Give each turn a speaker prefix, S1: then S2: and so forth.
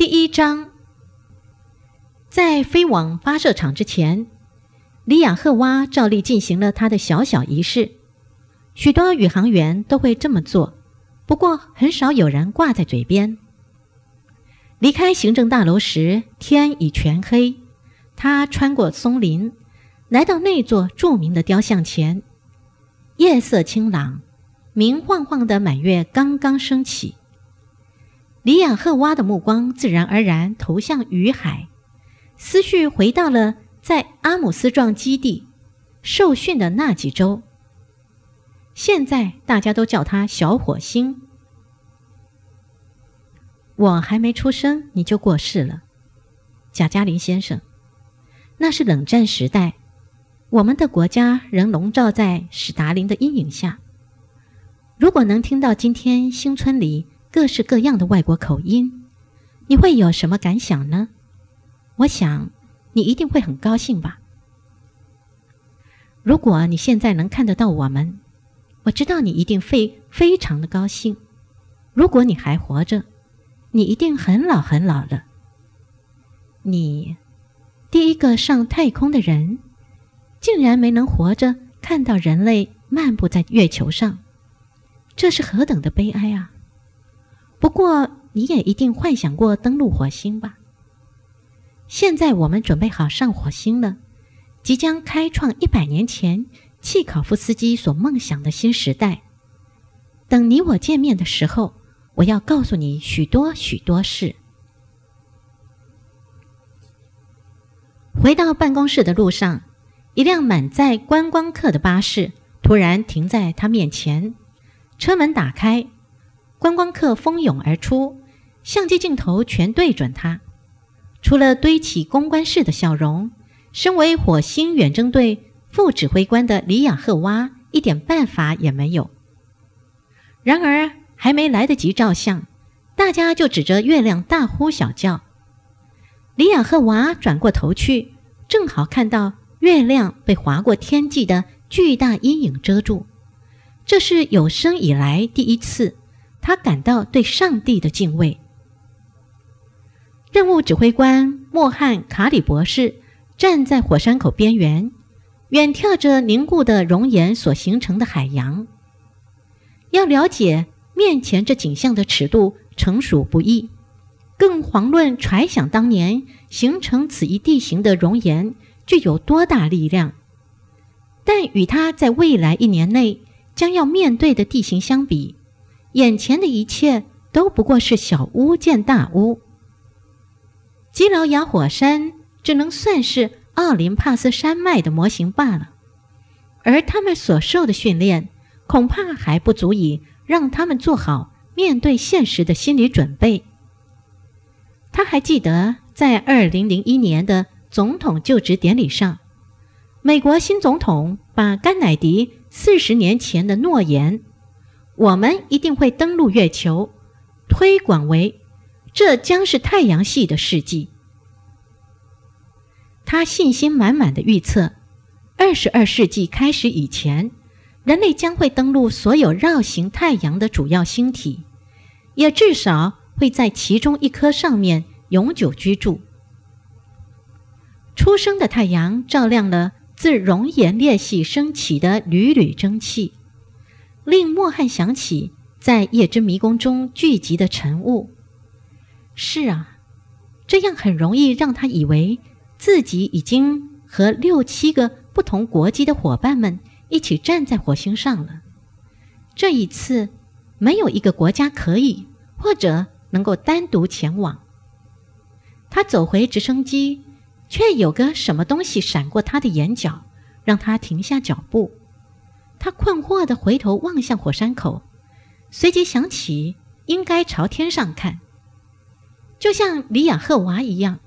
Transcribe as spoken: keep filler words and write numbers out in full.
S1: 第一章，在飞往发射场之前，里亚赫娃照例进行了他的小小仪式。许多宇航员都会这么做，不过很少有人挂在嘴边。离开行政大楼时，天已全黑。他穿过松林，来到那座著名的雕像前。夜色清朗，明晃晃的满月刚刚升起。里亚赫娃的目光自然而然投向雨海，思绪回到了在阿姆斯壮基地受训的那几周。现在大家都叫他小火星。我还没出生你就过世了，贾加林先生。那是冷战时代，我们的国家仍笼罩在史达林的阴影下。如果能听到今天新村里各式各样的外国口音，你会有什么感想呢？我想你一定会很高兴吧。如果你现在能看得到我们，我知道你一定非非常的高兴。如果你还活着，你一定很老很老了。你第一个上太空的人，竟然没能活着看到人类漫步在月球上，这是何等的悲哀啊！不过你也一定幻想过登陆火星吧？现在我们准备好上火星了，即将开创一百年前契考夫斯基所梦想的新时代。等你我见面的时候，我要告诉你许多许多事。回到办公室的路上，一辆满载观光客的巴士突然停在他面前，车门打开，观光客蜂拥而出，相机镜头全对准他。除了堆起公关式的笑容，身为火星远征队副指挥官的里亚赫娃一点办法也没有。然而还没来得及照相，大家就指着月亮大呼小叫。里亚赫娃转过头去，正好看到月亮被划过天际的巨大阴影遮住。这是有生以来第一次，他感到对上帝的敬畏。任务指挥官莫汉·卡里博士站在火山口边缘，远眺着凝固的熔岩所形成的海洋。要了解面前这景象的尺度，诚属不易，更遑论揣想当年形成此一地形的熔岩具有多大力量。但与他在未来一年内将要面对的地形相比，眼前的一切都不过是小巫见大巫。基劳雅火山只能算是奥林帕斯山脉的模型罢了，而他们所受的训练恐怕还不足以让他们做好面对现实的心理准备。他还记得在二零零一年的总统就职典礼上，美国新总统把甘乃迪四十年前的诺言“我们一定会登陆月球”推广为这将是太阳系的世纪。他信心满满的预测，二十二世纪开始以前，人类将会登陆所有绕行太阳的主要星体，也至少会在其中一颗上面永久居住。初升的太阳照亮了自熔岩裂隙升起的缕缕蒸汽，令莫汉想起在夜之迷宫中聚集的晨雾。是啊，这样很容易让他以为自己已经和六七个不同国籍的伙伴们一起站在火星上了。这一次，没有一个国家可以或者能够单独前往。他走回直升机，却有个什么东西闪过他的眼角，让他停下脚步。他困惑地回头望向火山口，随即想起应该朝天上看，就像里亚赫娃一样。